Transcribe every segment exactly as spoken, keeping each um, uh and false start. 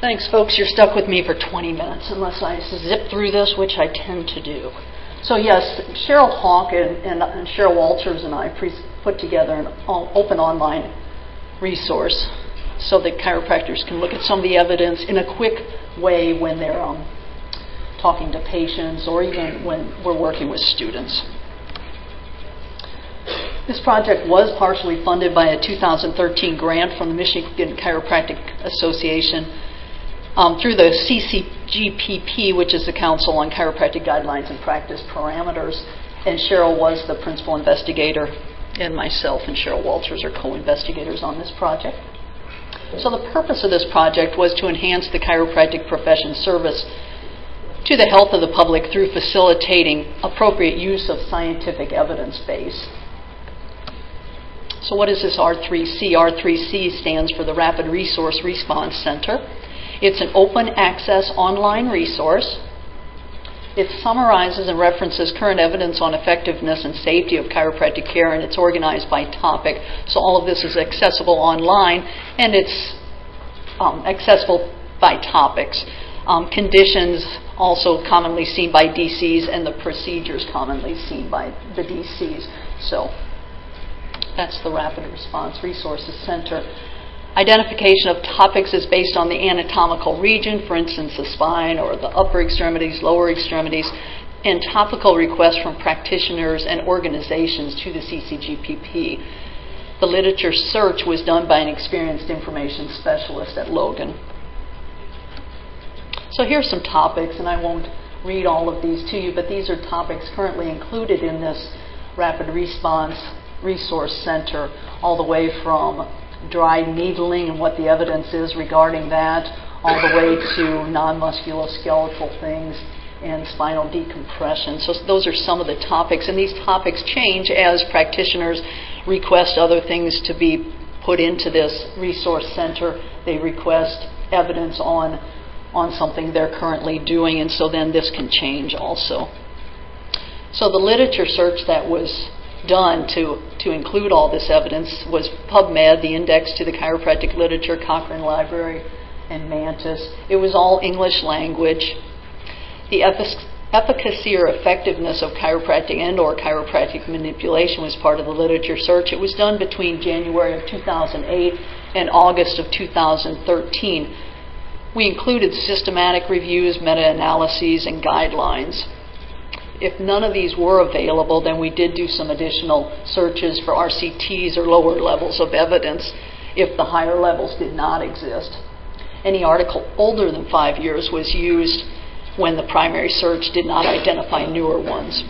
Thanks, folks. You're stuck with me for twenty minutes unless I zip through this, which I tend to do. So yes, Cheryl Hawk and, and, and Cheryl Walters and I pre- put together an all, open online resource so that chiropractors can look at some of the evidence in a quick way when they're um, talking to patients or even when we're working with students. This project was partially funded by a two thousand thirteen grant from the Michigan Chiropractic Association um, through the C C G P P, which is the Council on Chiropractic Guidelines and Practice Parameters. And Cheryl was the principal investigator, and myself and Cheryl Walters are co-investigators on this project. So the purpose of this project was to enhance the chiropractic profession service to the health of the public through facilitating appropriate use of scientific evidence base. So what is this R three C? R three C stands for the Rapid Resource Response Center. It's an open access online resource. It summarizes and references current evidence on effectiveness and safety of chiropractic care, and it's organized by topic. So all of this is accessible online, and it's um, accessible by topics. Um, conditions also commonly seen by D Cs, and the procedures commonly seen by the D Cs. So that's the Rapid Response Resources Center. Identification of topics is based on the anatomical region, for instance, the spine or the upper extremities, lower extremities, and topical requests from practitioners and organizations to the C C G P P. The literature search was done by an experienced information specialist at Logan. So here's some topics, and I won't read all of these to you, but these are topics currently included in this Rapid Response Resource Center, all the way from dry needling and what the evidence is regarding that, all the way to non-musculoskeletal things and spinal decompression. So those are some of the topics, and these topics change as practitioners request other things to be put into this resource center. They request evidence on on something they're currently doing, and so then this can change also. So the literature search that was done to, to include all this evidence was PubMed, the Index to the Chiropractic Literature, Cochrane Library, and Mantis. It was all English language. The efficacy or effectiveness of chiropractic and or chiropractic manipulation was part of the literature search. It was done between January of two thousand eight and August of two thousand thirteen. We included systematic reviews, meta-analyses, and guidelines. If none of these were available, then we did do some additional searches for R C Ts or lower levels of evidence if the higher levels did not exist. Any article older than five years was used when the primary search did not identify newer ones.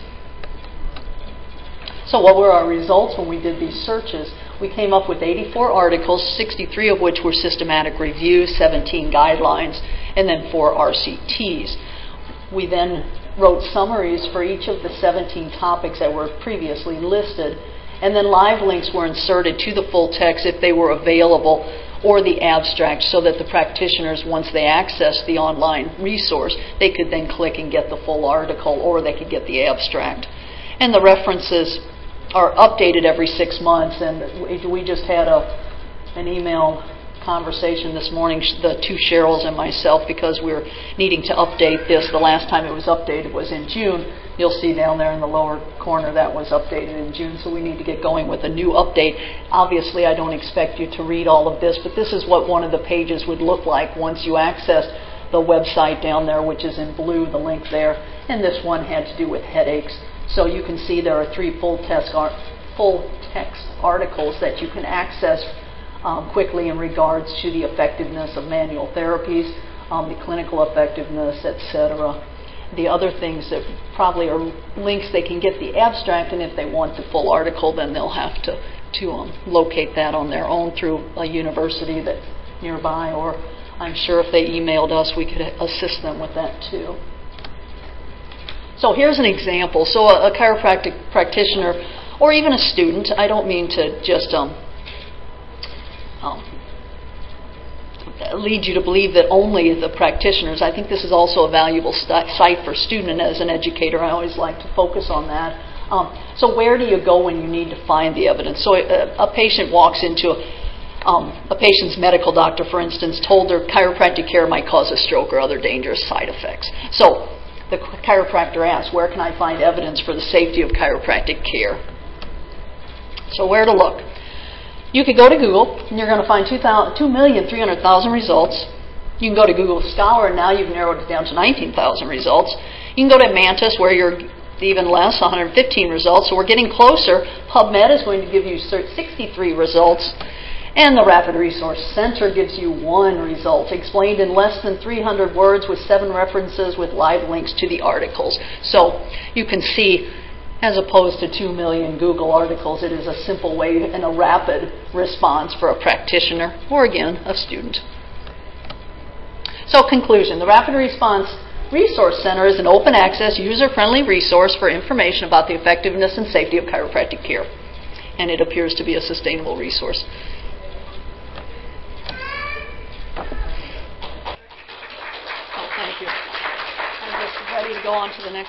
So what were our results when we did these searches? We came up with eighty-four articles, sixty-three of which were systematic reviews, seventeen guidelines, and then four R C Ts. We then wrote summaries for each of the seventeen topics that were previously listed, and then live links were inserted to the full text if they were available, or the abstract, so that the practitioners, once they accessed the online resource, they could then click and get the full article, or they could get the abstract. And the references are updated every six months, and we just had a an email conversation this morning, the two Cheryls and myself, because we're needing to update this. The last time it was updated was in June. You'll see down there in the lower corner that was updated in June, so we need to get going with a new update. Obviously, I don't expect you to read all of this, but this is what one of the pages would look like once you access the website down there, which is in blue, the link there, and this one had to do with headaches. So you can see there are three full text, full text articles that you can access Um, quickly in regards to the effectiveness of manual therapies, um, the clinical effectiveness, et cetera. The other things that probably are links, they can get the abstract, and if they want the full article, then they'll have to, to um, locate that on their own through a university that's nearby, or I'm sure if they emailed us, we could assist them with that too. So here's an example. So a, a chiropractic practitioner, or even a student, I don't mean to just um, Um, lead you to believe that only the practitioners. I think this is also a valuable st- site for student, and as an educator, I always like to focus on that. Um, so where do you go when you need to find the evidence? So a, a patient walks into a, um, a patient's medical doctor, for instance, told their chiropractic care might cause a stroke or other dangerous side effects. So the chiropractor asks, where can I find evidence for the safety of chiropractic care? So where to look? You could go to Google, and you're going to find two million three hundred thousand results. You can go to Google Scholar, and now you've narrowed it down to nineteen thousand results. You can go to Mantis, where you're even less, one hundred fifteen results. So we're getting closer. PubMed is going to give you sixty-three results. And the Rapid Resource Center gives you one result, explained in less than three hundred words with seven references with live links to the articles. So you can see, as opposed to two million Google articles, it is a simple way and a rapid response for a practitioner or, again, a student. So conclusion, the Rapid Response Resource Center is an open access, user-friendly resource for information about the effectiveness and safety of chiropractic care. And it appears to be a sustainable resource. Oh, thank you. I'm just ready to go on to the next.